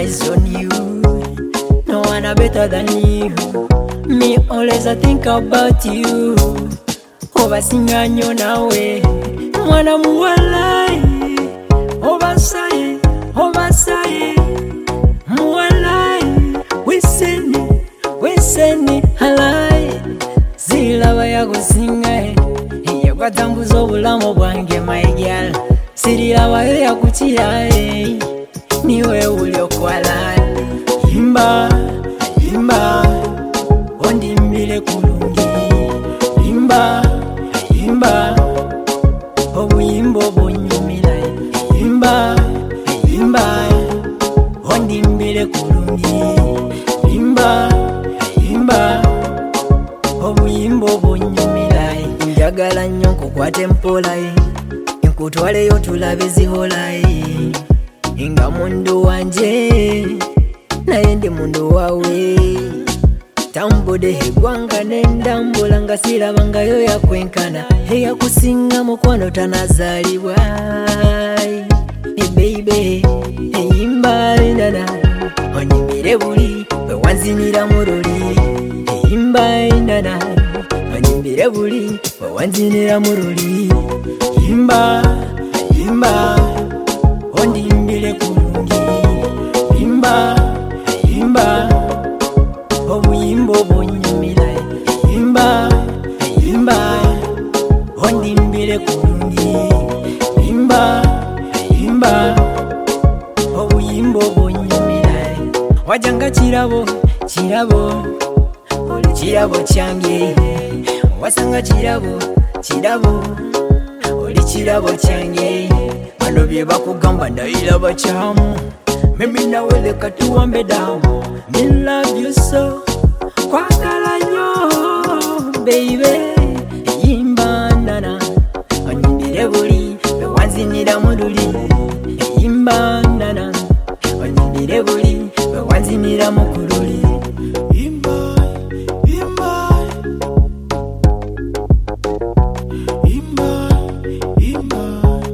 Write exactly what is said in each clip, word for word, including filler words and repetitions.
eyes on you. No one better than you. Me always I think about you. Obasinganyo nawe mwana muwalai. Obasaye, obasaye muwalai. Wiseni, wiseni halai. Zilaba yakusingaye yakwatambuza obulamu bwange my girl. Sirilaba yakukiraye niwe uli okwala. Imba, imba ondimbile kulungi. Imba, imba obuyimbo bonyumila. Imba, imba ondimbile kulungi. Imba, imba obuyimbo bonyumila. Njagala nnyo nkukwate mpola nkutwaleyo tulabe zihola. Nga mundu wanje naye ndi mundu wawe. Tambude hegwanga nendambula nga sirabangayo yakwenkana. Eyakusinga mukwano tanazalibwa. Hey baby, eyimba nana onyimire buli bwe wanzinira muruli. Eyimba nana onyimire buli bwe wanzinira muruli. Imba, imba ondimbile kulungi. Imba, imba obuyimbo bonyumila. Imba, imba ondimbile kulungi. Imba, imba obuyimbo bonyumila. Wajanga kirabo, kirabo oli kirabo kyange. Wasanga kirabo, kirabo oli kirabo kyange. Bano bye bakugamba ndayiraba kyamu. Mimi nawe leka tuwambe damu. Me love you so kwagala nnyo baby. Eyimba nana onyimire buli bwe wanzinira muruli. Eyimba nana onyimire buli bwe wanzinira mukululi. Imba, imba imba, imba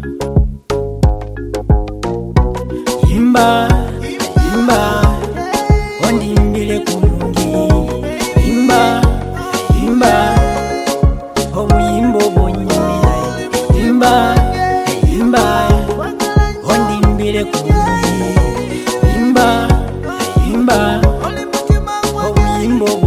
imba imba ondimbile kulungi. Imba, imba obuyimbo bonyumila. Imba, imba ondimbile kulungi. Imba, imba obuyimbo